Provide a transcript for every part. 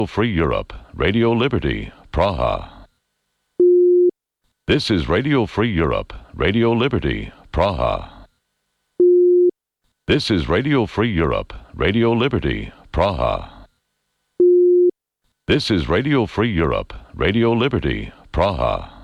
Free Europe, Radio Liberty, Praha. This is Radio Free Europe, Radio Liberty, Praha. This is Radio Free Europe, Radio Liberty, Praha. This is Radio Free Europe, Radio Liberty, Praha.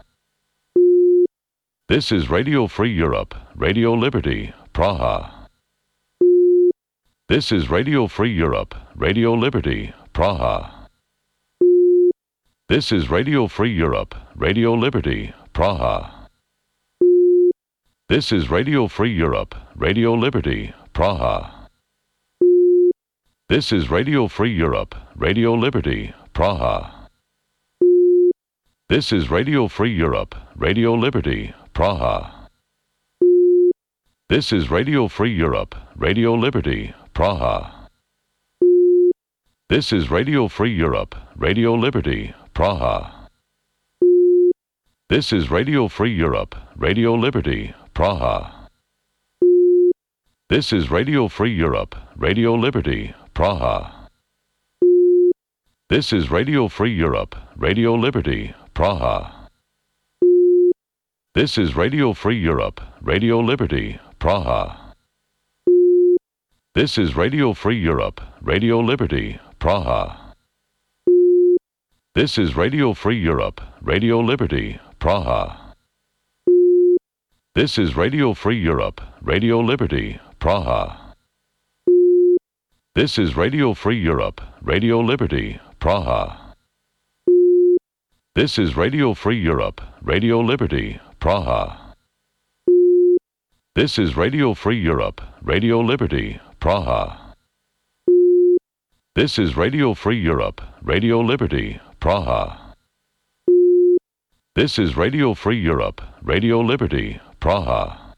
This is Radio Free Europe, Radio Liberty, Praha. This is Radio Free Europe, Radio Liberty, Praha. This is Radio Free Europe, Radio Liberty, Praha. This is Radio Free Europe, Radio Liberty, Praha. This is Radio Free Europe, Radio Liberty, Praha. This is Radio Free Europe, Radio Liberty, Praha. This is Radio Free Europe, Radio Liberty, Praha. This is Radio Free Europe, Radio Liberty, Praha. This is Radio Free Europe, Radio Liberty, Praha. This is Radio Free Europe, Radio Liberty, Praha. This is Radio Free Europe, Radio Liberty, Praha. This is Radio Free Europe, Radio Liberty, Praha. This is Radio Free Europe, Radio Liberty, Praha. This is Radio Free Europe, Radio Liberty, Praha. This is Radio Free Europe, Radio Liberty, Praha. This is Radio Free Europe, Radio Liberty, Praha. This is Radio Free Europe, Radio Liberty, Praha. This is Radio Free Europe, Radio Liberty, Praha. This is Radio Free Europe, Radio Liberty, Praha. This is Radio Free Europe, Radio Liberty, Praha.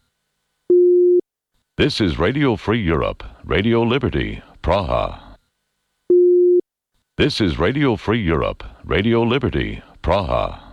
This is Radio Free Europe, Radio Liberty, Praha. This is Radio Free Europe, Radio Liberty, Praha.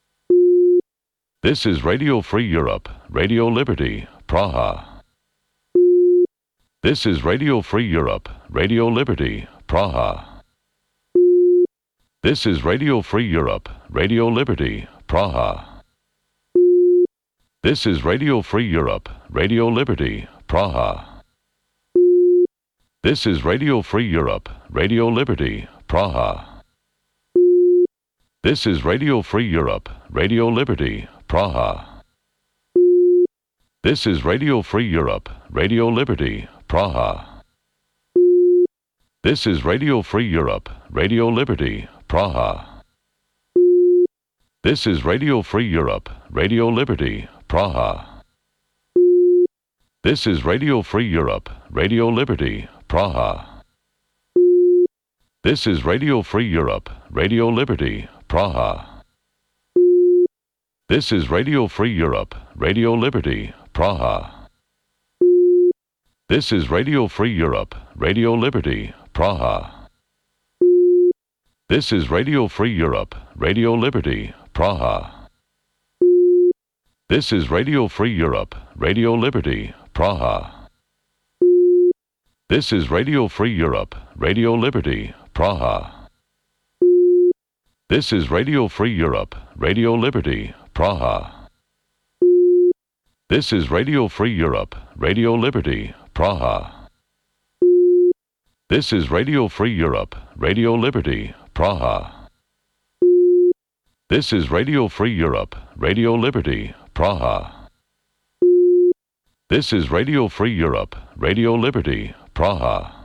This is Radio Free Europe, Radio Liberty, Praha. This is Radio Free Europe, Radio Liberty, Praha. This is Radio Free Europe, Radio Liberty, Praha. This is Radio Free Europe, Radio Liberty, Praha. This is Radio Free Europe, Radio Liberty, Praha. This is Radio Free Europe, Radio Liberty, Praha. This is Radio Free Europe, Radio Liberty, Praha. This is Radio Free Europe, Radio Liberty, Praha. This is Radio Free Europe, Radio Liberty, Praha. This is Radio Free Europe, Radio Liberty, Praha. This is Radio Free Europe, Radio Liberty, Praha. This is Radio Free Europe, Radio Liberty, Praha. This is Radio Free Europe, Radio Liberty, Praha. This is Radio Free Europe, Radio Liberty, Praha. This is Radio Free Europe, Radio Liberty, Praha. This is Radio Free Europe, Radio Liberty, Praha. This is Radio Free Europe, Radio Liberty, Praha. This is Radio Free Europe, Radio Liberty, Praha. This is Radio Free Europe, Radio Liberty, Praha. This is Radio Free Europe, Radio Liberty, Praha. This is Radio Free Europe, Radio Liberty, Praha.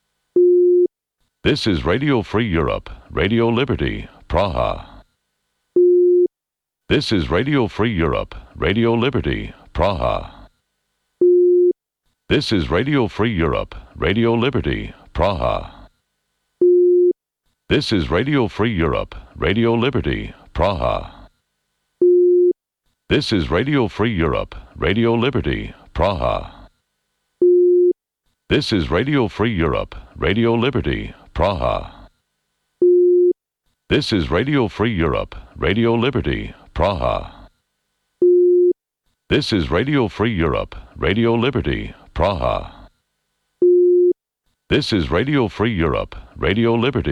This is Radio Free Europe, Radio Liberty, Praha. This is Radio Free Europe, Radio Liberty, Praha. This is Radio Free Europe, Radio Liberty, Praha. This is Radio Free Europe, Radio Liberty, Praha. This is Radio Free Europe, Radio Liberty, Praha. This is Radio Free Europe, Radio Liberty, Praha. This is Radio Free Europe, Radio Liberty, Praha. This is Radio Free Europe, Radio Liberty, Praha. This is Radio Free Europe, Radio Liberty.